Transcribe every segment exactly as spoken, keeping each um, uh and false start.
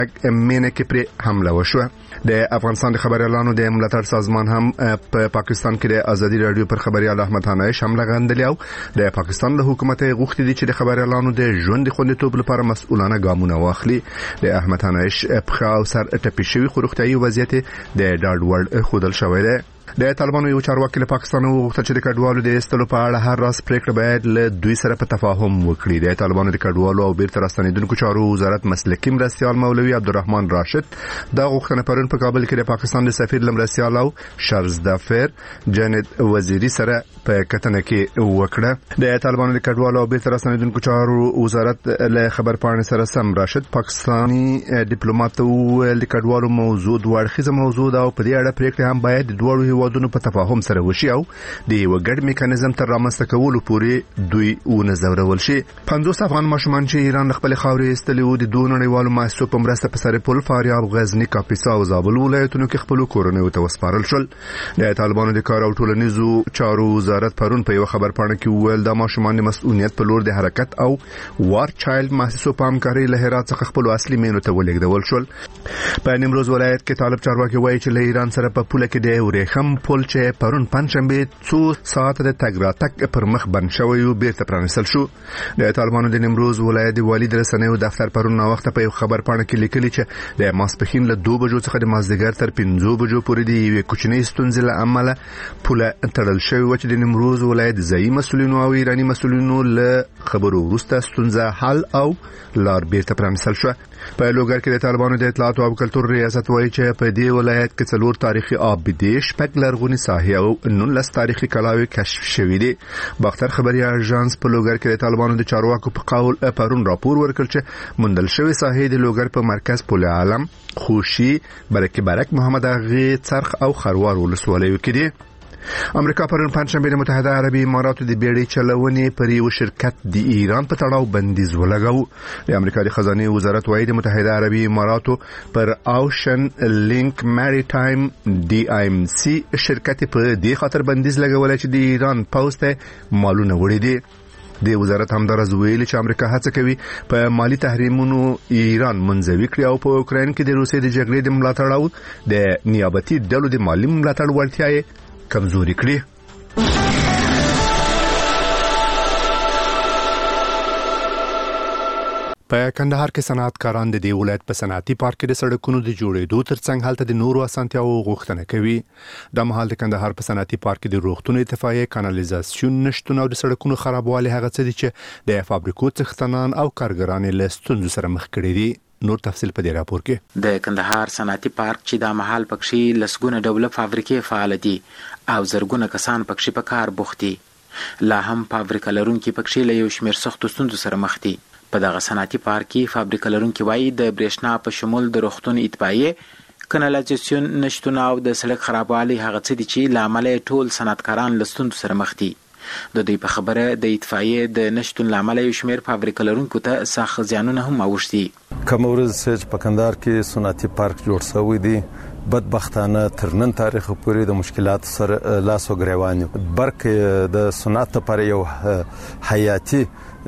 مینه کې پر حمله وشوه. د افغانستان د خبريالانو د ملاتړ سازمان هم په پاکستان کې د ازادي رادیو پر خبريال احمد حنایش حمله غندلی او د پاکستان له حکومت غوښتي دي چې د خبريالانو د ژوند خوندیتوب لپاره مسؤلانه ګامونه واخلي. د احمد حنایش په خاو سر ټپي شوی خروختي وضعیت د ډاډ وړ خودل شوی دی. د طالبانو یو چارواکي له پاکستان وغوښتل چې د کډوالو د استلو په اړه هر راز پریکړه باید له دوی سره په تفاهم وکړي. د طالبانو د کډوالو او بیرته راستنیدونکو چارو وزارت مسلکي مرستیال مولوي عبدالرحمن راشد دا غوښتنه پرون په کابل کې د پاکستان د سفیر لمرستیال او شرزدافر جنید وزیری سره په کتنه کې وکړه. د طالبانو د کډوالو او بیرته راستنیدونکو چارو وزارت له خبر پاڼې سره سم راشد پاکستاني ډیپلوماټ ویل د کډوالو موضوع د وړخیزه موضوع دا او په دې اړه پریکړه هم باید د دوه ودونو په تفاهم سره وشي او د یو ګډ میکانیزم تر رامنځته کولو پورې دوی ونځورول شي. پنځوس افغان ماشومان چې ایران خپل خاورې استلي وو د دوه نړیوالو مؤسسو په مرسته په سرپل، فاریاب، غزنی، کاپیسا او زابل ولایتونو کې خپل کورونه ته وسپارل شول. د طالبانو د کار او ټولنیزو چارو وزارت پرون په یو خبر پاڼه کې ویل د ماشومان د مسؤلیت په لور د حرکت او وار چایلډ مؤسسو په همکارۍ له هرات څخه خپل اصلي مینو ته ولېږدول شول. په نیمروز ولایت کې طالب چارواکي وایي چې له ایران سره په پوله کې د ورېخم پل چې پرون پنځشنبه څو ساعت د تګ راتګ پر مخ بند شوی او بیرته پرانیستل شو. د طالبانو د نیمروز ولایت والي د رسنیو دفتر پرون نو وخت په یو خبر پاڼه کې لیکلي چې د ماسپخین له دوه بجو څخه د مازدیګر تر پنځه بجو پورې د یو کوچنی ستونزې له امله پوله تړل شوی و چې د نیمروز ولایت ځایي مسؤلینو او ایرانی مسؤلینو له خبرو وروسته ستونزه حل او لار بیرته پرانیستل شو. په لوګر کې د طالبانو د اطلاعات او کلتور ریاست وایي چې په دې ولایت کې څلور تاریخي آبدې شپږ لرغونی ساحې او نولس تاریخي کلاوي کشف شوې دي. باختر خبري اژانس په لوګر کې د طالبانو د چارواکو په قول پرون راپور ورکړ چې مندل شوی ساحې د لوګر په مرکز پل عالم، خوشي، برکه برک، محمد اغه، څرخ او خروار ولسوالیو کې دي. امریکا پرون پنځشنبه د متحده عربي اماراتو د بیړۍ چلونې پر یو شرکت د ایران په تړاو بندیز ولګاو. د امریکا د خزانه وزارت وايي د متحده عربي اماراتو پر اوشن لینک مریټایم ډي ایم سي شرکت په دې خاطر بندیز لګول چې د ایران پوسټه مالونه وړي دي. د وزارت همدارز ویلي چې امریکا هڅه کوي په مالی تحریمونو ایران منځوي کړي او په اوکراین کې د روسیې د جګړې د ملاتړ او د نیابتي ډلو د مالی ملاتړ وړتیا کمزوري کړي. په کندهار کې صنعتکاران د دې ولایت په صنعتي پارک کې د سړکونو د جوړېدو ترڅنګ هلته د نورو اسانتیاو غوښتنه کوي. د مهال د کندهار په صنعتي پارک کې د روغتون اتفاقیه کانالیزاسیون نشټون او د سړکونو خرابوالی هغه څه دي چې د فابریکو څښتنان او کارګران له ستونزو سره مخ کړي دي. نور تفصیل په دې راپور کې. د کندهار صنعتي پارک چې د مهال پکښې لسګونه ډوله فابریکې فعال دي او زرګونه کسان پکښې په کار بوخت دي. لا هم فابریکه لرونکي پکښې له یو شمېر سختو ستونزو سره مخ دي. په دغه صنعتي پارک کې فابریکه لرونکي وایي د برېښنا په شمول د روغتون اطفائیې، کانالیزاسیون نشتون او د سړک خرابوالی هغه څه دي چې له امله ټول صنعتکاران له ستونزو سره مخ دي. د دوی په خبره د اطفائیې د نشتون له امله یو شمېر فابریکه لرونکو ته سخت زیانونه هم اوښتي. کومه ورځ چې په کندهار کې صنعتي پارک جوړ شوی دی بدبختانه تر نن تاریخ پورې د مشکلات سره لاس او ګریوان دي. برق د صنعت لپاره یو حیاتي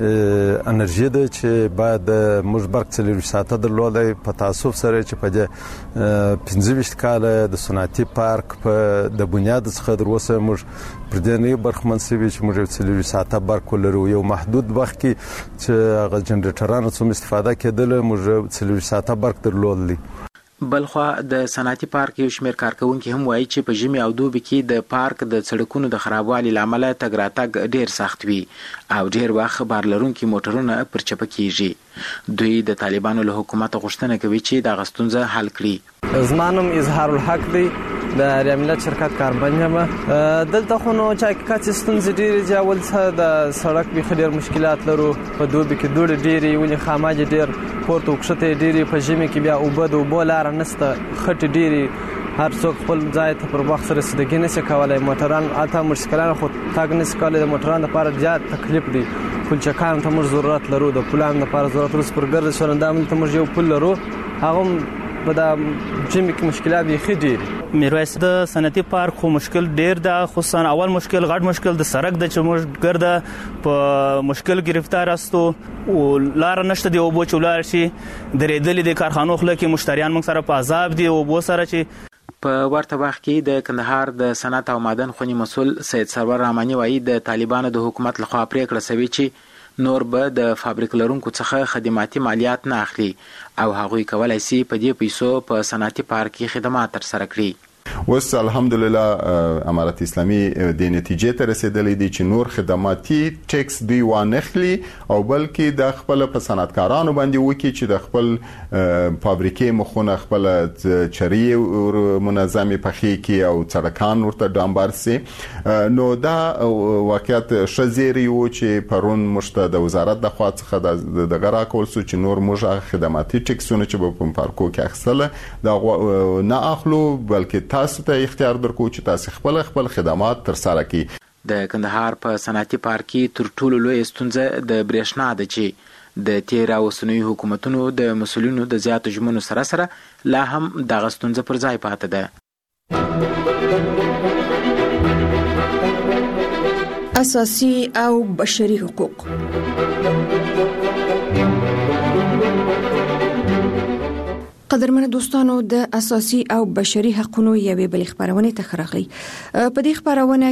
انرژي ده چې باید موږ برق څلور ساعته درلودای. په تاسف سره چې په دې پنځه ویشت کال د صنعتي پارک په د بنیاد څخه در اوسه موږ پر دې نه برخمن سوي چې موږ څلور ساعته برق ولرو. یو محدود وخت کې چې هغه جنریټرانو څخه استفاده کېدل موږ څلور ساعته برق درلودلی. بلخوا د صنعتي پارک یو شمېر کارکونکي هم وایي چې په ژمي او دوبي کې د پارک د سړکونو د خرابوالي له امله تګ راتګ ډېر سخت وي او ډېر وخت بار لرونکي موټرونه پر چپه کېږي. دوی د طالبانو له حکومت غوښتنه کوي چې دغه ستونزه حل کړي. زما نوم اظهار الحق دی، د ریاملت شرکت کاربن یم. دلته خو نو چې حقیقت ستونزې ډېرې دي. اول څه د سړک بیخي ډېر مشکلات لرو. په دوبي کې دوړې ډېرې، ولې خاماجې ډېر پورته وکښتې ډېرې. په ژمي کې بیا اوبه د اوبو لاره نشته، خټې ډېرې، هر څوک خپل ځای ته پر وخت رسیدګي نشي کولی. موټران هلته موټرسایکلان خو تګ نشي کولی. د موټرانو لپاره زیات تکلیف دی. پلچکانو ته موږ ضرورت لرو، د پلانو لپاره ضرورت لرو. سپرګر رسټورانټ دا ملته موږ یو پل لرو، هغه په دا جمی کې مشکلات بیخي ډېر. میرویس د صنعتي پارک خو مشکل ډیر ده، خصوصا اول مشکل غټ مشکل د سړک د چموږ ګرده په مشکل گرفتار استو او لار نشته دی او بو چولار شي درېدلې د کارخانو خلک کې مشتریان موږ سره په عذاب دي او بو سره چې په ورته وخت کې د کندهار د صنعت او معدن خونی مسول سید سرور رحماني وایي د طالبانو د حکومت لخوا پریکړه شوې چې نور به د فابریک لرونکو څخه خدماتي مالیات نه اخلي او هغوی کولای شي په دې پیسو په صنعتي پارک کې خدمات ترسره کړي. وس الحمدلله امارت اسلامي د نتیجې ته رسیدلې دي چې نور خدماتي ټیکس دوی وانخلي او بلکې د خپل په صنعتکارانو باندې وکي چې د خپل فابریکې مخونه خپل چري منظمي پخې کې او سړکان ورته ډامبر سي. نو دا واقعیت شزيري و چې پرون مشته د وزارت د خوا څخه د غرا کول سو چې نور موږ خدماتي ټیکسونه چې په پارکو کې اخصله دا نه اخلو بلکې تاسو ته اختیار درکو چې تاسو خپل خپل خدمات تر سره کړئ. د کندهار په صنعتي پارک کې تر ټولو لوی ستونزه د برېښنا ده چې د تیر اوسنوي حکومتونو د مسولینو د زیاتو ژمنو سره سره لا هم دغه ستونزه پر ځای پاتې ده. اساسي او بشري حقوق. قدرمن دوستانو د اساسي او بشري حقوقو یوې بل خبرونه تخرغلي په دې خبرونه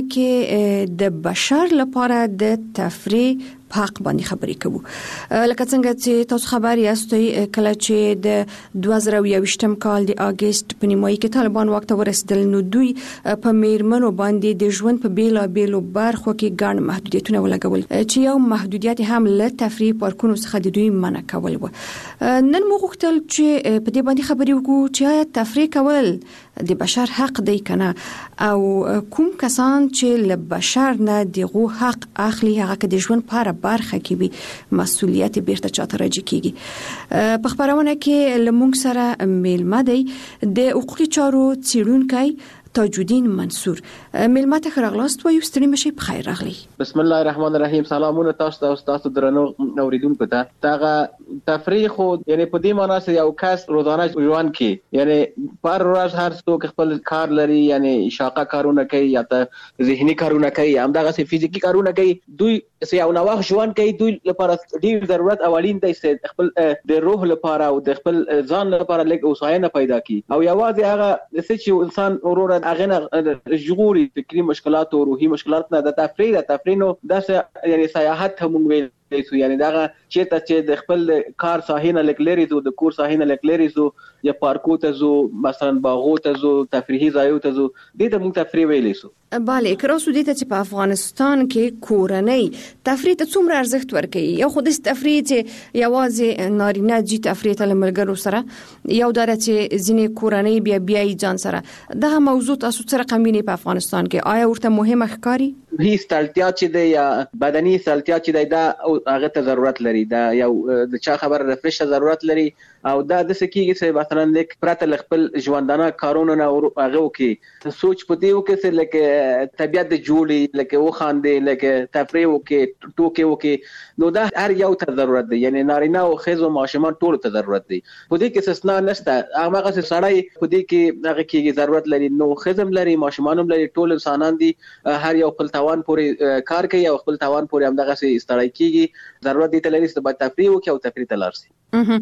کې د بشر لپاره د تفریح حق باندې خبرې کوو. لکه څنګه چې تاسو خبر یاستئ کله چې د دوه زره یوویشتم کال د اگست په نیمایي کې طالبان وخت ورسېدل نو دوی په میرمنو باندې د ژوند په بیلا بیلو برخو کې ګڼ محدودیتونه ولګول چې یو محدودیت هم له تفریح پارکونو څخه د دوی منع کول و. نن موږ غوښتل چې په دې باندې خبرې وکړو چې آیا تفریح کول د بشر حق دی کنه او کوم کسان چې له بشر نه دغه حق اخلي هغه کې د ژوند لپاره برخه کې به مسؤلیت بیرته چاته راځي کیږي. په خبرونه کې لمونږ سره میلمه دی د حقوقي چارو څیړونکی تاج الدین منصور. میلمه ته خراغلاست و یو ستړي مشي په خیر راغلی. بسم الله الرحمن الرحیم. سلامونه تاسو ته او تاسو درنو اوریدونکو ته. دغه تفریح خو یعنی په دې معنی چې یو کس روزانه ژوند کې یعنی پر ورځ هر څوک خپل کار لري یعنی شاقه کارونه کوي یا ته ذهني کارونه کوي هم دغه سي فزیکی کارونه کوي. دوی سي یو نوښت ژوند کوي دوی لپاره ډیر ضرورت اولین دی چې خپل د روح لپاره او د خپل ځان لپاره لږ اوساینه پیدا کړي او یوازې هغه چې انسان اورور هغه نه جوړي فکری مشکلات او روحي مشکلات نه د تفریح د تفریح نو د یعنی سیاحت هم ویل یعنی دا چې ته چې د خپل کار ساحینه لکلری زو د کور ساحینه لکلری زو یا پارکو ته زو مثلا باغو ته زو تفریحي ځایو ته زو د دې موږ تفریح ویلې سو. bale کراسو دې ته چې په افغانستان کې کورنۍ تفریح ته څومره ارزښت ورکوي یو خو د تفریح چې یوازې نارینه جی تفریح ته لملګرو سره یو دره چې ځینې کورنۍ بیا بیا ځان سره دغه موضوع تاسو سره قمینه په افغانستان کې آیا ورته مهمه ښکاری هیڅ تلتیا چې دی یا بدني تلتیا چې دی دا هغه ته ضرورت لري دا یو د چا خبر رفرش ضرورت لري او دا د سکیږي چې مثلا لیک پرته خپل ژوندانه کارونه نه هغه وکي سوچ پدې وکي چې لکه طبيعت د جوړي لکه و خاندې لکه تفریح وکي ټوکې وکي نو دا هر یو ته ضرورت دی یعنی نارینه او خزو ماشومان ټول ته ضرورت دی پدې کې استثناء نشته هغه څه سړی پدې کې هغه کې ضرورت لري نو خزم لري ماشومان لري ټول انسانان دي هر یو خپل توان پورې کار کوي او خپل توان پورې هم دغه څه استړای کیږي ضرورت دي ته لري چې باید تفریح وکي او تفریح ته لارسي.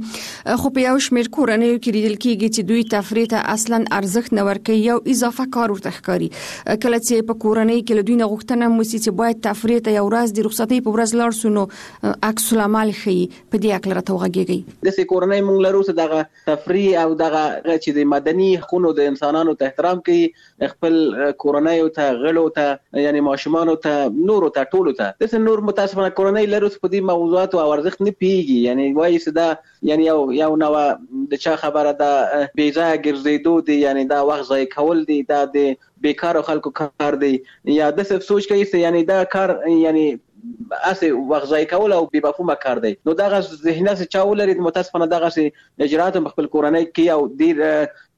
خو په یو شمېر کورنۍ کې لیدل کېږي چې دوی تفریح ته اصلا ارزښت نه ورکوي یو اضافه کار ورته ښکاري کله چې په کورنۍ کې له دوی نه غوښتنه وشي چې باید تفریح ته یو ورځ د رخصتۍ په ورځ لاړ شو نو عکس العمل ښیي په دې اړه راته وغږیږي. د سې کورنۍ مونږ لرو چې دغه تفریح او دغه چې د مدني حقوقو د انسانانو ته احترام کوي خپل کورنۍ ته غړو ته یعنی ماشومان ته نور ته ټول ته د سې نور متاسفانه کورنۍ لرو په دې موضوعات او ارزښت نه پیږي یعنی وایي چې دا یعنی یو یو نو د چا خبره ده بیځای ګرځېدو دي یعنی دا وخت ضایع کول دي دا د بیکارو خلکو کار دی یا د څه سوچ کوي چې یعنی دا کار یعنی اسه وخت ضایع کول او بې مفهومه کار دی نو دا ذهنه چې چا ولري متاسفانه دغه اجرات خپل کورنۍ کې او ډیر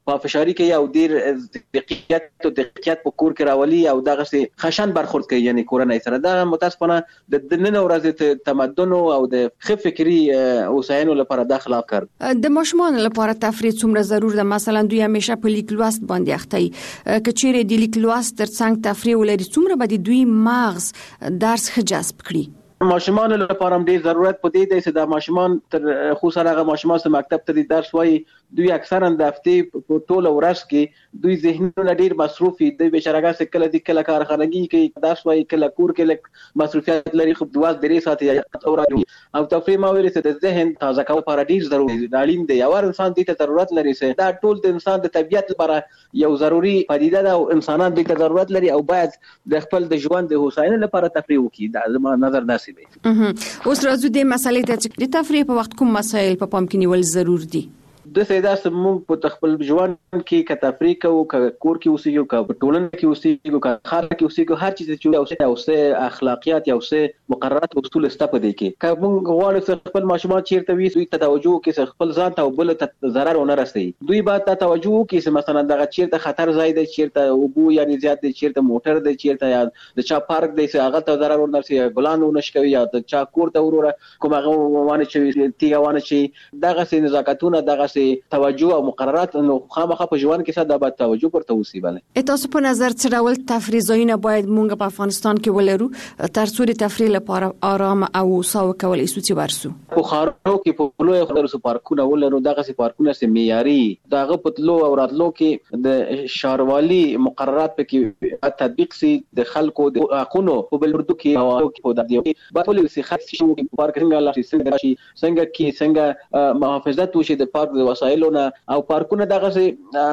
پافشاری کوي او ډیر دقیقیت او دقیقیت په کور کې راولي او دغه سي خشن برخورد کوي یعنی کورنۍ سره. دا متاسفانه د نن ورځې تمدن او د ښه فکری اوساینو لپاره د خلاف کار. د ماشومان لپاره تفریح څومره ضرور ده؟ مثلا دوی همیشه په لیک لوست باندې اخته وي، کچېره د لیک لوست ترڅنګ تفریح ولري څومره به د دوی مغز درس ښه جذب کړي؟ ماشومان لپاره هم ډیر ضرورت پدې دی چې د ماشومان تر خصوصا هغه ماشومان چې مکتب ته درس وایي دوی اکثرا د هفتې په ټوله ورځ کې دوی ذهنونه ډیر مصروف دي، د بشرګه څخه کله د کله کارخانګي کې درس وایي کله کور کې لک مصروفیت لري، خو دواس درې ساعت او راځي او تفریح ما ویل چې د ذهن تازه کول لپاره ډیر ضروري دی، اړین دی. یو انسان دې ته ضرورت لري چې دا ټول د انسان د طبيعت لپاره یو ضروري پدیده ده او انسانان دې ته ضرورت لري او باید د خپل د ژوند د هوساینې لپاره تفریح وکړي. دا زما نظر داسې دی. اوس راځو د مسالې ته چې د تفریح په وخت کوم مسایل په پام کې نیول ضرور دي؟ د سیدا سمون په خپل ژوند کې ک تفریح کو ک کور کې اوسېږي ک ټولنه کې اوسېږي ک خار کې اوسېږي هر چیز چې او څه اخلاقیات او څه مقررات او اصول سته په دې کې ک موږ غواړو خپل ماشومان چیرته وي دوی ته توجه کې خپل ځان ته او بل ته ضرر ونه رسي، دوی باید ته توجه کې چې مثلا دغه چیرته خطر ځای دی، چیرته اوبو یعنی زیات دی، چیرته موټر دی، چیرته یا د چا پارک دی چې هغه ته ضرر ونه رسي، ګلان ونه شکوي یا د چا کور ته وروره کوم هغه وانه چې تیګه وانه چې دغه سي نزاکتونه دغه سي توجه او مقررات نو خامخا په ژوند کې څه د باید توجه ورته وسی. بله تاسو په نظر څه ډول تفریح ځایونه باید مونږ په افغانستان کې ولرو تر څو د تفریح لپاره آرام او ساو کولای شو چې ورسو؟ په خارو کې په لوی خلرو پارکونه ولرو، دغه سي پارکونه سي معیاري دغه پتلو او راتلو کې د شاروالي مقررات پکې تطبیق سي، د خلکو د حقونو په بلوردو کې او په دغه باندې سي خاص شي پارک څنګه لاشي څنګه شي څنګه کې څنګه محافظت وشي د پارک د وسایلو او پارکونه دغه سي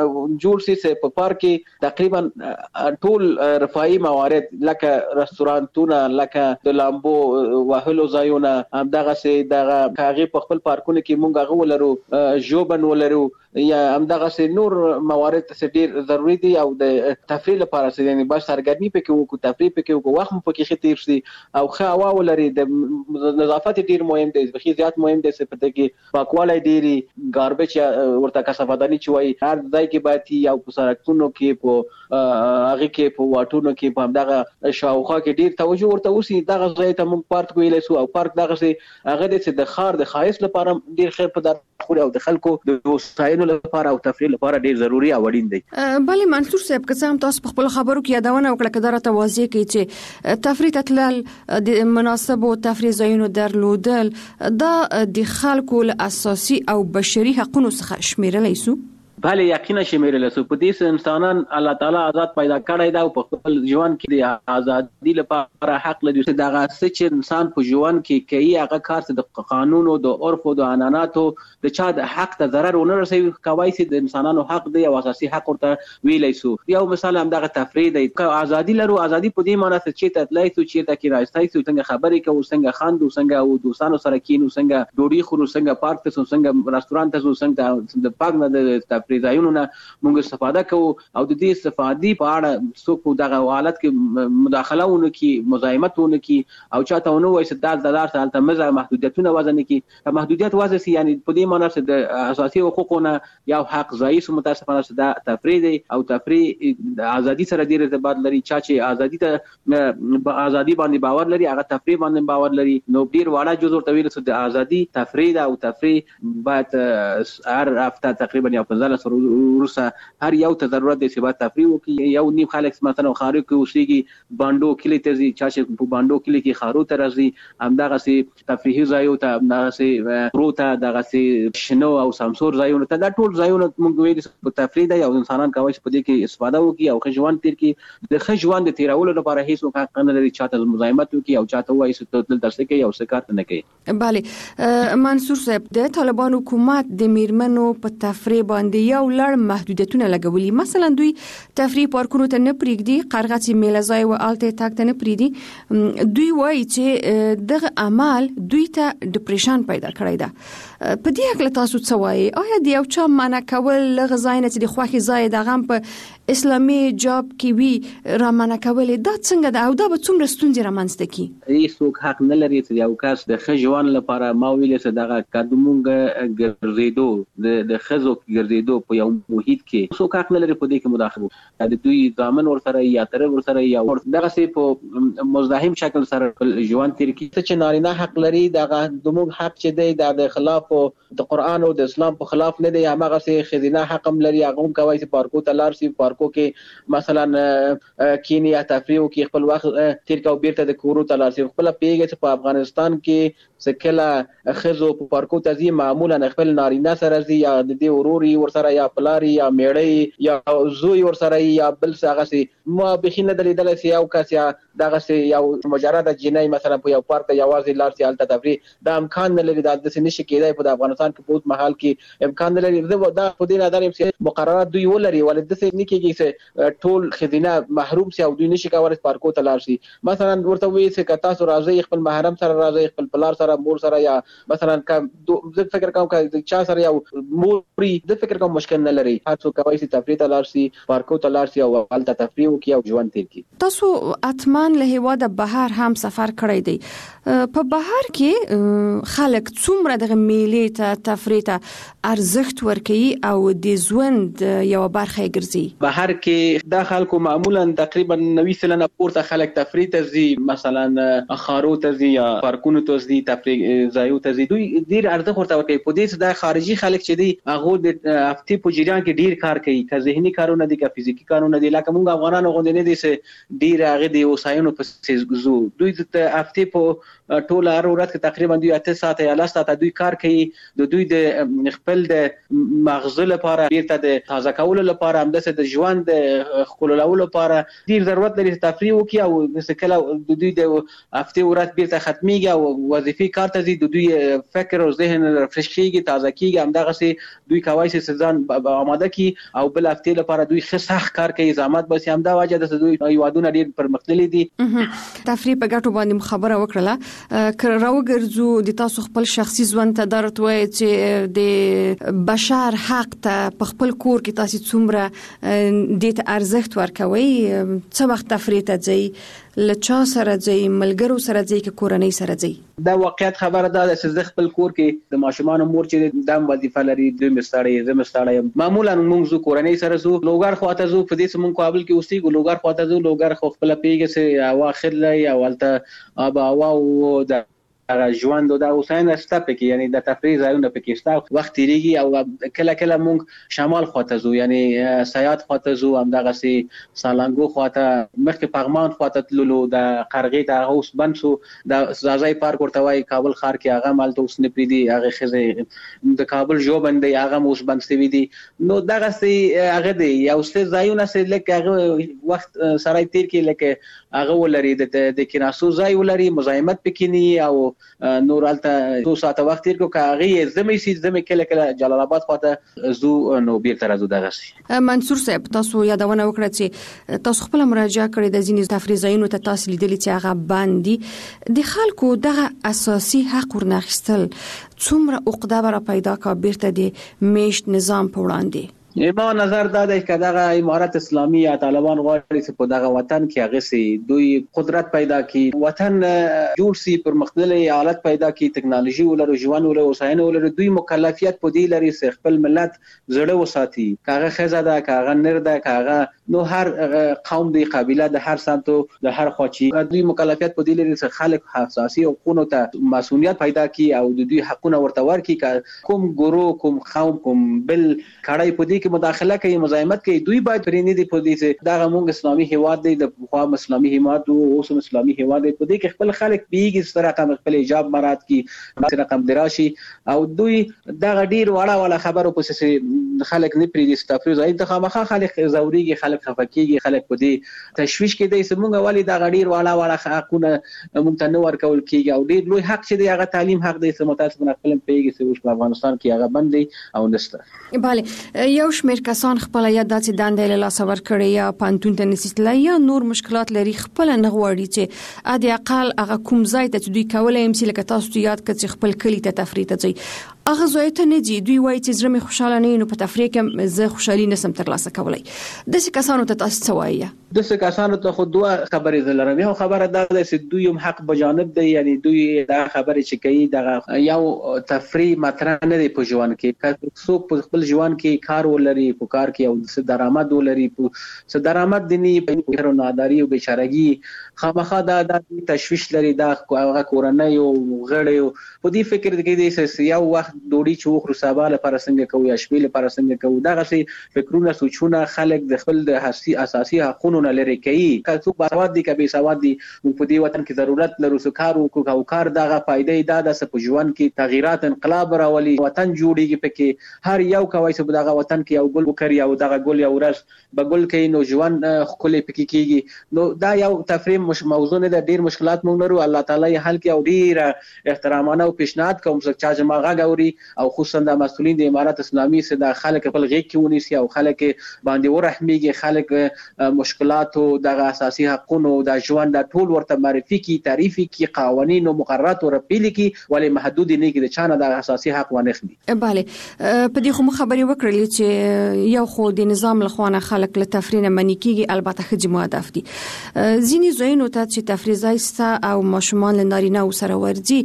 جوړ سي په پارک کې تقریبا ټول رفاهي موارد لکه رستورانتونه لکه د لامبو وهلو ځایونه هم دغه سي دغه کاغي په خپل پارکونه کې مونږ غو ولرو، جوبن ولرو یا هم دغه سي نور موارد چې ډیر ضروری دي او د تفریح لپاره چې یعنی باید سرګرمي پکې وکړو، تفریح پکې وکړو، وخت پکې خطیر شي او ښه هوا ولري، د نظافت ډیر مهم دی، بخي زیات مهم دی چې پته کې پاکوالی ډیری ګاربیج ورته کثافداني چوي هر ځای کې باید یو په سرکونو کې په هغه کې په واټونو کې په دغه شاوخوا کې ډیر توجه ورته وسی. دغه ځای ته موږ پارک ویلای سو او پارک دغه سي هغه د خار د خایس لپاره ډیر خیر په در خو او د خلکو د وسایلو لپاره او تفریح لپاره ډیر ضروری او اړین دی. بله منصور صاحب که څه هم تاسو په خپل خبرو کې یادونه وکړه که دا راته واضح کړئ چې تفریح ته تلل د مناسبو تفریح ځایونو درلودل دا د خلکو له اساسي او بشري حقوقو څخه شمیرلی سو؟ بله یقینا شمیرل سو. په دې انسانان الله تعالی آزاد پیدا کړی دا او په خپل ژوند کې د ازادي لپاره حق لري چې دغه چې انسان په ژوند کې کوي هغه کار چې د قانون او د عرف او د عنعناتو د چا د حق ته ضرر ونه رسوي کوي چې د انسانانو حق دی او اساسي حق ورته ویلای سو. یو مثال هم دغه تفریح دی، ازادي لرو، ازادي په دې معنی چې ته تلای سو چې ته کې راځي سو څنګه خبرې کوو، څنګه خاندو، څنګه او دوستانو سره کینو، څنګه ډوډۍ خورو، څنګه پارک ته سو، څنګه رستورانت ته سو، څنګه د پاک نه د پریزایونو موږ استفاده کوو او د دې استفادې په اړه څوک دغه حالت کې مداخلهونه کې مزاحمتونه کې او چاته ونه وایي چې د دلار سره مزه محدودیتونه وزن کې محدودیت وزن سي یعنی په دې معنی چې د اساسي حقوقونه یو حق ځای سو متاسفانه چې د تفریح دی او تفریح د ازادي سره ډیر ارتباط لري. چا چې ازادي ته ازادي باندې باور لري هغه تفریح باندې باور لري نو ډیر واړه جزء ورته ویل چې د ازادي تفریح او تفریح باید هر هفته تقریبا یو پنځه سره ورسه هر یو ته ضرورت دی چې باید تفریح وکړي. یو نیم خلک مثلا خارو کې اوسېږي باندو کلی ته ځي، چا چې په باندو کلی کې خارو ته راځي همدغه سي تفریحي ځایو ته همدغه سي پروته دغه سي شنو او سمسور ځایونه ته دا ټول ځایونه موږ ویل په تفریح دی او انسانان کوي چې په دې کې استفاده وکړي او ښه ژوند تیر کړي. د ښه ژوند تیرولو لپاره هیڅ حق نه لري چاته مزاحمت وکړي او چاته وایي چې تل درس کوي او څه کار نه کوي. بله منصور صاحب د طالبان حکومت د میرمنو په تفریح باندې یو لړ محدودیتونه لګولي، مثلا دوی تفریح پارکونو ته نه پریږدي، قرغه میله ځای او الته تک ته نه پریږدي. دوی وایي چې دغه عمل دوی ته ډیپریشن پیدا کړی ده. په دې حق له تاسو څه وایي؟ آیا د یو چا منع کول لغه ځای نه چې د خوښي ځای د غم په اسلامي جاب کې وي را منع کول دا څنګه ده او دا به څومره ستونزې رامنځته کړي؟ هیڅوک حق نه لري چې یو کس د ښه ژوند لپاره ما ویل چې دغه قدمونګه ګرځېدو د ښځو ګرځېدو اوسېدو په یو محیط کې څوک حق نه لري په دې کې مداخله د دوی ضامن ورسره یا تر ورسره یا دغه سي په مزاحم شکل سره ژوند تیر کی چې نارینه حق لري دغه دموږ حق چې دی د خلاف د قران او د اسلام په خلاف نه دی هغه سي خزینه حق هم لري هغه هم کوي چې پارکو ته لار سي پارکو کې مثلا کینیا تفریح کې خپل وخت تیر کا بیرته د کورو ته لار سي خپل پیګه چې په افغانستان کې سکله خزو په پارکو ته زی معمولا خپل نارینه سره زی یا د دې وروري ورسره یا پلاری یا میړی یا زوی ورسره یا بل څه غسي ما بخینه د لیدل سي او کاس یا دغه سي یو مجرد جنای مثلا په یو پارک ته یوازې لار سي الته تفریح دا امکان نه لري د دې نشي کېدای په افغانستان کې په محل کې امکان نه لري دا په دې نظر چې مقررات دوی ولري ولې د څه نه کېږي ټول خزینه محروم سي او دوی نشي کولای پارکو ته لار سي مثلا ورته وي چې تاسو راځي خپل محرم سره راځي خپل پلار سره مور سره یا مثلا زه فکر کوم چې چا سره یو موري د فکر کوم مشکل نه لري هر څوک کوي چې تفریح ته لار سي پارکو ته لار سي او الته تفریح وکي او ژوند تیر کی تاسو اتمان له هوا د بهر هم سفر کړی دی په بهر کې خلک څومره د میلې ته تفریح ته ارزښت ورکوي او د ژوند یو برخه ګرځي بهر کې د خلکو معمولا تقریبا نوي سلنه پورته خلک تفریح ته ځي مثلا خارو ته ځي یا پارکونو ته ځي تفریح ځایو ته ځي دوی ډیر ارزښت ورته ورکوي په دې چې د خارجي خلک چې دي هغه د هفتې په جریان کې ډیر کار کوي که ذهني کارونه دي که فزیکی کارونه دي لکه موږ افغانانو غوندې نه دي چې ډیر هغه د وسایلو په زو دوی د هفتې په ټول هر ورځ کې تقریبا دوی اته ساعته یا لس ساعته دوی کار کوي د دوی د خپل د مغز لپاره بیرته د تازه کولو لپاره هم د ژوند خلولو لپاره ډیر ضرورت لري تفریح وکي او کله د دوی د هفته ورځ بیرته ختميږي او وظیفي کار ته د دوی فکر او ذهن رفرش کیږي تازه کیږي هم دغه سي دوی کوي چې ځان آماده کی او بل هفته لپاره دوی ښه سخت کار کوي زحمت بس هم دا وجه د دوی یوادونه ډیر پرمختللي دي تفریح په ګټو باندې خبره وکړه که راوګرځو د تاسو خپل شخصي ژوند ته درته وایي چې د بشر حق ته په خپل کور کې تاسو څومره د ارزښت ورکوي څه وخت تفریح ته ځي لچا سره ځي ملګرو سره ځي کې کورنۍ سره ځي دا واقعیت خبره ده چې زه خپل کور کې د ماشومان مور چې د وظیفه لري د مستړی زه مستړی معمولا موږ زو کورنۍ سره زو لوګار خواته زو په دې سمون قابل کې اوسېږو لوګار خواته زو لوګار خو خپل پیګه سي اواخر لای او الته ابا او د ژوند د اوساین شته پکې یعنی د تفریح ځایونه پکې شته وخت تیریږي او کله کله موږ شمال خواته زو یعنی سیاحت خواته زو هم دغه سي سالنګو خواته مخکې پغمان خواته تللو د قرغې ته اوس بنسو د زازای پارک ورته وای کابل ښار کې هغه مالته اوس نه پریدي هغه خزه د کابل جو باندې هغه اوس بنستوي دي نو دغه سي هغه دی یو څه ځایونه سي لکه هغه وخت سړی تیر کې لکه هغه ولري د کیناسو ځای ولري مزاحمت پکې نه او نور الته دو ساعت وخت تیر کو کاغي زمي سي زمي کله کله جلال آباد خواته زو نو بیرته راځو دغه سي منصور صاحب تاسو یادونه وکړه چې تاسو خپل مراجعه کړې د ځینې تفریح ځایونو ته تاسو لیدلې چې هغه باندې د خلکو دغه اساسي حق ورناخستل څومره عقده برا پیدا کا بیرته د میشت نظام په وړاندې ایما نظر دا دی چې دغه امارت اسلامي یا طالبان غواړي چې په دغه وطن کې هغه سي دوی قدرت پیدا کړي وطن جوړ سي پر مختلفي حالت پیدا کړي ټکنالوژي ولر ژوند ولر وساینه ولر دوی مکلفیت په دی لري چې خپل ملت زړه وساتي کاغه خزه ده کاغه نر ده کاغه نو هر قوم دی قبيله د هر سمتو د هر خوچی دوی مکلفیت په دی لري چې خلک حساسي او قونو ته مسؤلیت پیدا کړي او د دوی حقونه ورته ورکړي کوم ګورو کوم قوم کوم بل کړای په دی کې مداخله کوي مزاحمت کوي دوی باید پرېنې دي په دې چې دا موږ اسلامي هیواد دی د خوا اسلامي هیواد او اوس اسلامي هیواد دی په دې کې خپل خلک بیګ سره کوم خپل ایجاب مراد کی سره کوم دراشي او دوی دا ډیر واړه واړه خبرو په څه خلک نه پرې دي تفریح ځای ته خامخا خلک زوريږي خلک خفقيږي خلک په دې تشويش کې دي چې موږ والی دا ډیر واړه واړه حقونه موږ ته نه ورکول کیږي او ډیر لوی حق چې دی هغه تعلیم حق دی چې متاسفانه خپل پیګي چې په افغانستان کې هغه بندي او نشته bale یو شمیر کسان خپل یا داسې دندې له لاس ور کړی یا پانتون ته نسیتل یا نور مشکلات لري خپل نه غواړي چې ادي اقل هغه کوم ځای ته دوی کولای هم چې لکه تاسو یاد کړئ خپل کلی ته تفریح ته ځي هغه زوی ته نه دي، دوی وایي چې زړه مې خوشاله نه نو په تفریح کې زه خوشحالي نسم ترلاسه کولای. داسې کسانو ته تاسو څه وایي؟ داسې کسانو ته خو دوه خبرې لرم. یو خبره دا ده چې دوی هم حق بجانب دی، یعنی دوی دا خبرې چې کوي دغه یو تفریح مطرح نه دی په ژوند کې. څوک په خپل ژوند کې کار ولري، په کار کې او څه درآمد ولري، څه درآمد دی نه په هر ناداری او بیچارهګي خامخا دا د تشویش لري، دا هغه کورنۍ او غړي په دې فکر کې دي چې یو وخت ډوډۍ چې وخورو سبا لپاره څنګه کوو یا شپې لپاره څنګه کوو. دغه سي فکرونه سوچونه خلک د خپل د اساسي حقوقو نه لري کوي. که څوک باسواد دي که بې سواد دي، په دې وطن کې ضرورت لرو چې کار وکړو او کار دغه فائدې دا د په ژوند کې تغیرات انقلاب راولي، وطن جوړیږي. پکې هر یو کوي چې دغه وطن کې یو ګل وکړي او دغه ګل یو ورځ بګل کوي نو ژوند خولې پکې کیږي. نو دا یو تفریم مش موضوع نه ده، ډیر مشکلات مونږ لرو. الله تعالی حل کوي او ډیر احترامانه او پیشنهاد کوم چې چا جماعه غوري او خصوصا د مسؤلین د امارات اسلامي سره د خلک خپل غیږ کې ونیسي او خلک باندې ورحمېږي، خلک مشکلات او د اساسي حقوقو د ژوند د ټول ورته معرفي کی، تعریفي کی، قوانین او مقررات او رپیل کی، ولې محدود نه کی د چانه د اساسي حق ونه خلی. bale په دې خو خبرې وکړلې چې یو خو د نظام لخوانه خلک له تفریح نه منې کیږي، البته خځې مهدف دي. ځینې زوینو ته چې تفریح زایسته او ماشومان له نارینه سره ورځي،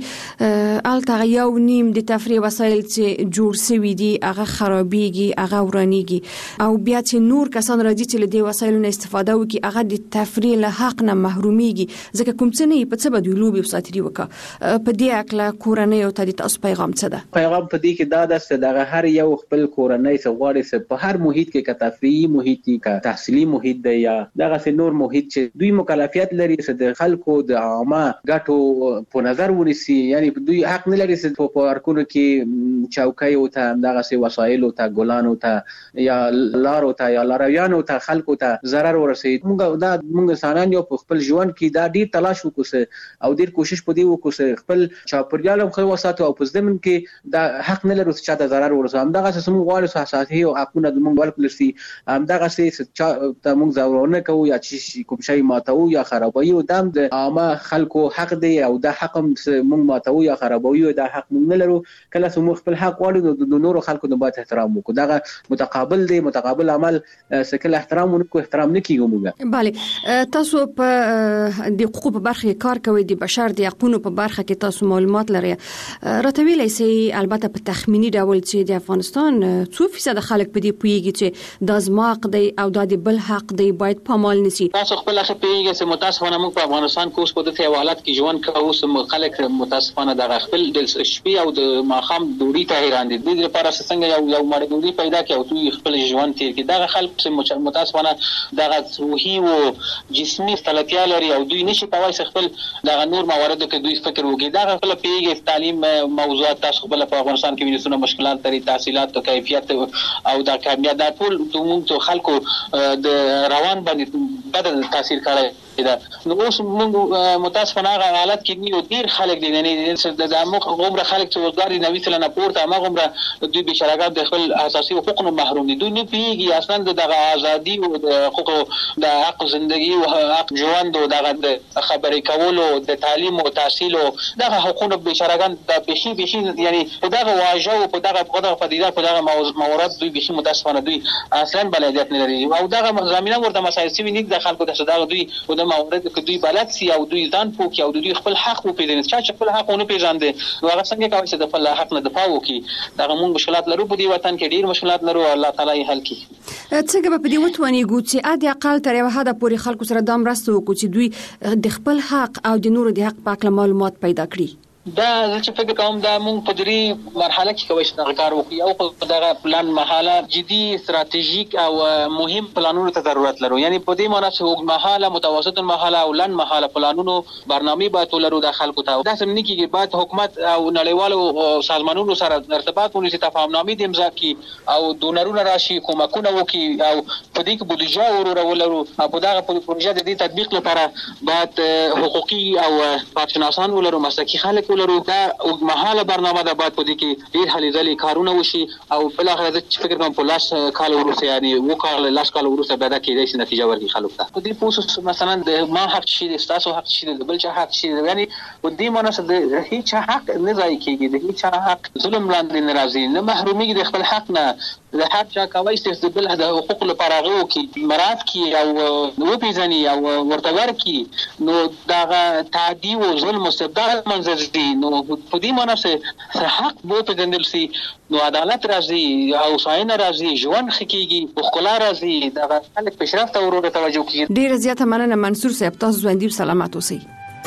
الته یو نیم د تفریح وسایل چې جوړ شوي دي هغه خرابېږي، هغه ورانېږي، او بیا چې نور کسان راځي چې له دې وسایلو نه استفاده وکړي هغه د تفریح له حق نه محرومېږي. ځکه کوم څه نه په څه به دوی لوبې او ساتري وکړه. په دې اکله کورنۍ او ته د تاسو پیغام څه ده؟ پیغام په دې کې دا ده چې دغه هر یو خپل کورنۍ څه غواړي چې په هر محیط کې که تفریحي محیط وي، که تحصیلي محیط دی یا دغه نور محیط چې دوی مکلفیت لري چې د خلکو د عامه ګټو په نظر ونیسي. یعنی دوی حق نه لري چې په پارکونو کې چوکۍ او ته دغه سي وسایل او ته ګلان او ته یا لار او ته یا لارویان او ته خلکو ته ضرر ورسي. موږ دا موږ انسانان یو په خپل ژوند کې دا ډیر تلاش وکړو او ډیر کوشش پدې وکړو خپل چاپریال خو وساتو او په ځمن کې دا حق نه لري چې چاته ضرر ورسي. هم دغه څه موږ غواړو چې اساسي او حقونه د موږ ورکړل شي. هم دغه څه ته موږ ضرورونه کوو یا چې کوم شی ماتو یا خرابوي او دم د عامه خلکو حق دی او دا حق موږ ماتو یا خرابوي دا حق موږ نه لرو. کله چې موږ خپل حق غواړو د نورو خلکو نه باید احترام وکړو. دغه متقابل دی، متقابل عمل سکه احترام ونکو احترام نه کیږي. موږ bale تاسو په د حقوقو په برخه کار کوي، د بشر د حقوقو په برخه کې تاسو معلومات لري. راته ویلای سي البته په تخمینی ډول چې د افغانستان څو فیصد خلک په دې پویږي چې د ازماق دی او د بل حق دی باید پامال نشي. تاسو خپل خپل پیږي چې متاسفانه موږ په افغانستان کې اوس په دې حالت کې ژوند کوو چې خلک متاسفانه د خپل د شپې او د ماخام دوړي ته حیران دي. د دې لپاره څنګه یو یو مړ دوړي پیدا کړي او دوی خپل ژوند تیر کړي. دا خلک چې متاسفانه دغه روحي او جسمي ستړیا لري او دوی نشي کولای خپل دغه نور مواردو کې دوی فکر وکړي. دا خپل پیږي تعلیم موضوعات تاسو خپل په افغانستان کې وینئ مشکلات لري، تحصیلات او کیفیت او د کامیابی د ټول موږ خلکو د روان باندې بدل تاثیر کوي. نو اوس موږ متاسفانه هغه حالت کې نیو ډیر خلک دي نه د اموخ عمر خلک چې وزګاری نوي سره نه پورته هغه عمر دوی بشراګات د خپل اساسي حقوقو محروم دي. دوی نه پیږي اصلا دغه ازادي او د حقوقو د حق ژوندۍ او حق ژوند او دغه خبرې کولو د تعلیم او تحصیل او دغه حقوقو بشراګان د بشي بشي یعنی په دغه واجو په دغه په دغه پدیده په دغه موارد دوی بشي متاسفانه دوی اصلا بلدیت نه لري او دغه زمينه ورته مسایل سوي نه د خلکو د صداقت دوی او د مورد کې دوی بلد سي او دوی ځان پوکي او دوی خپل حق وپیژني. چې خپل حق ونه پیژاندي نو هغه څنګه کوي چې د خپل حق نه دفاع وکړي. دا موږ مشکلات لرو په دې وطن کې، ډیر مشکلات لرو. الله تعالی یې حل کړي. څنګه په دې وتونی ګو چې اده اقل تر یو حد پورې خلکو سره دام راسته وکړي چې دوی د خپل حق او د نورو د حق په اړه معلومات پیدا کړي. دا چې فکر کوم دا موږ په دې مرحله کې کوي چې دا کار وکړو او په دغه پلان مرحله جدي استراتیژیک او مهم پلانونو ته ضرورت لرو. یعنی په دې معنی چې وګ مرحله متوسط مرحله او لن مرحله پلانونو برنامه باید ولرو د خلکو ته. دا سم نه کیږي، باید حکومت او نړیوالو سازمانونو سره ارتباط ونیسي، تفاهمنامې د امضا کی او دونرونه راشي، کومکونه وکړي او په دې کې بودیجه ورولرو. په دغه پروژه د دې تطبیق لپاره باید حقوقي او کارشناسان ولرو، مسلکي خلک ولرو دا اوږدمهاله برنامه ده، باید په دې کې ډېر هلې ځلې کارونه وشي او بالاخره زه چې فکر کوم په لاس کال وروسته یعنې اووه کاله لاس کال وروسته بیا دا کېدای شي نتیجه ورکړي خلکو ته. په دې پوه مثلا د ما حق شي دی، ستاسو حق شي دی، د بل چا حق شي دی، یعنې په دې معنی سره د هېچا حق نه ضایع کېږي، د هېچا حق ظلم لاندې نه راځي، نه محرومیږي د خپل حق نه. د هر چا کولی شي چې د بل د حقوقو لپاره هغه وکړي، مراعات کړي او وپېژني او ورته ورکړي، نو دغه تعدي او ظلم او استبداد منځ ځي. نو په دې معنی سره حق وپېژندل شي نو عدالت راځي او هوساینه راځي، ژوند ښه کېږي، ښکلا راځي، دغه خلک پیشرفت او ورو توجه کوي. ډېره زیاته مننه منصور صاحب، تاسو ژوندي او سلامت اوسئ.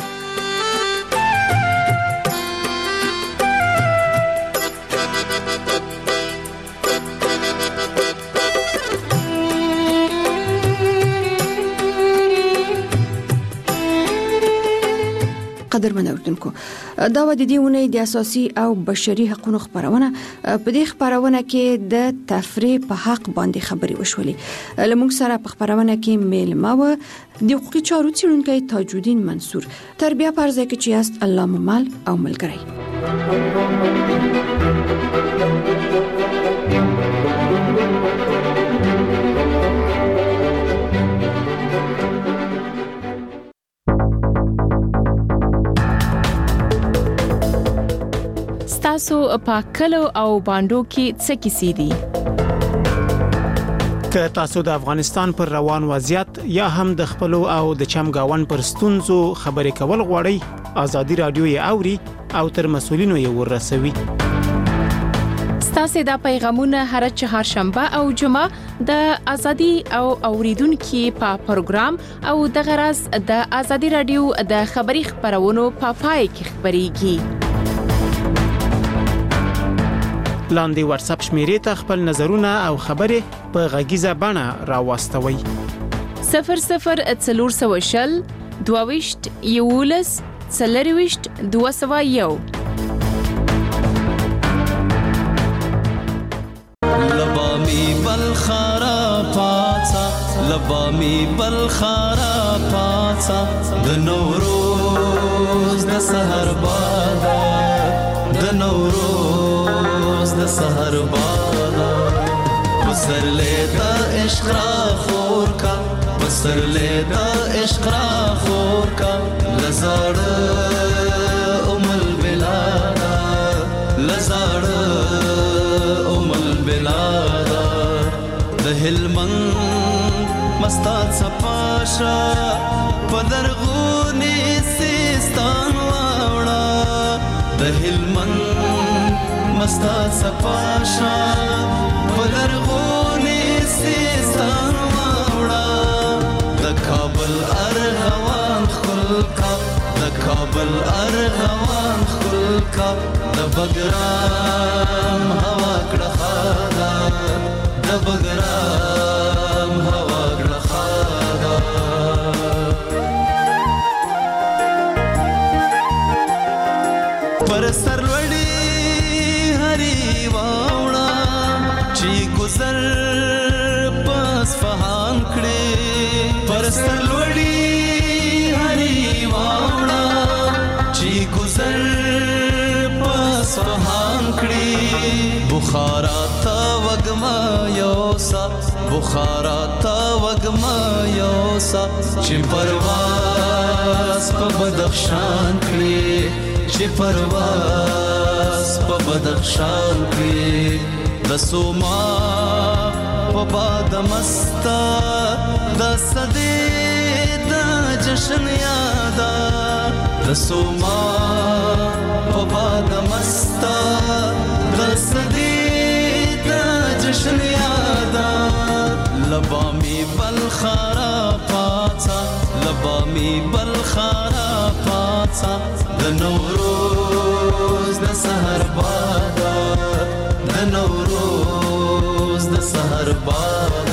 قدرمن اوردونکو، دا و د دې ونې د اساسي او بشري حقوقو خبرونه. په دې خبرونه کې د تفریح په حق باندې خبري وشولې. لمونږ سره په خبرونه کې میلمه و د حقوقي چارو څیړونکی تاج الدین منصور. تربیه پرځای کې چې است الله ممل او ملګری. تاسو په کلو او باندو کې څه کیسې دي؟ که تاسو د افغانستان پر روان وضعیت یا هم د خپلو او د چمګاون پر ستونزو خبرې کول غواړئ، ازادي رادیو یې اوري او تر مسولینو یې ورسوي. ستاسو د پیغامونه هر چهارشنبه او جمعه د ازادي او اوریدونکو په پروګرام او د غرض د ازادي رادیو د خبري خبرونو په پای کې خبريږي. لاندې واتس اپ شمیرې ته خپل نظرونه او خبرې په غږیزه بڼه راوستوي. صفر صفر څلور سوه شل دوه ویشت یولس څلور ویشت دوه سوه یو. لبامي بالخرا پاڅا، لبامي بالخرا پاڅا، د نوروز د سحر باد، د نوروز د سحر باد، بسر لیدا عشق را خور کا، بسر لیدا عشق را خور کا، لزاړ ام البلاد، لزاړ ام البلاد، د هلمند مستات صفاشا پدرغونی سیستان واوړه، د هلمند مستات صفاشا پدرغونی سیستان واوړه، د کابل ارغوان خلکا، د کابل ارغوان خلکا، د بګرام هوا کړه خاله، د بګرام هوا کړه خاله. پر سر گزر پس فهان کړي، پر سر لوړي هري واوړه چې گزر پس فهان کړي، بخارا تا وګما یوسا، بخارا تا وګما یوسا، چې پرواز په بدخشان کړي، چې پرواز په بدخشان کړي، د سوما په باد مستا د صدې د جشن یادا، د سوما په باد مستا د صدې د جشن یادا، لبامي بالخرا پاڅا، لبامي بالخرا پاڅا، د نوروز د سحر باد، د نوروز د سحر باد.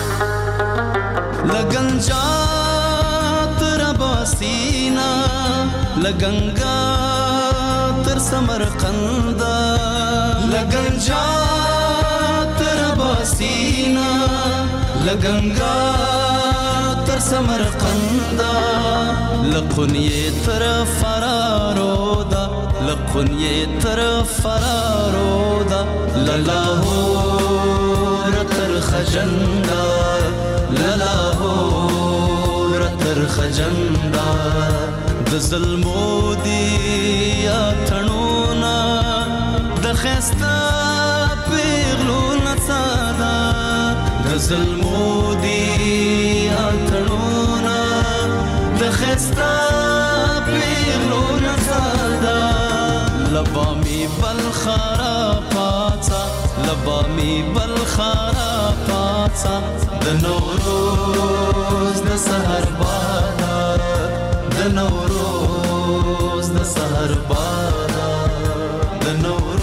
لګنجات رباسینا لګنګا تر سمرقند لګنجا تر باسینا لګنګا تر سمرقند لقنیه تر فرارودا لقنیه تر فرارودا للاهور تر خجندا للاهور تر خجندا د ظلمو دی اتنونا د خستا پیغلو نصادا د ظلمو دی اتنونا د خستا پیغلو نصادا لبامی بالخرا پاتا لبامی بالخرا پاتا د نوروز د سحر بادا د نوروز د سحر بادا د نوروز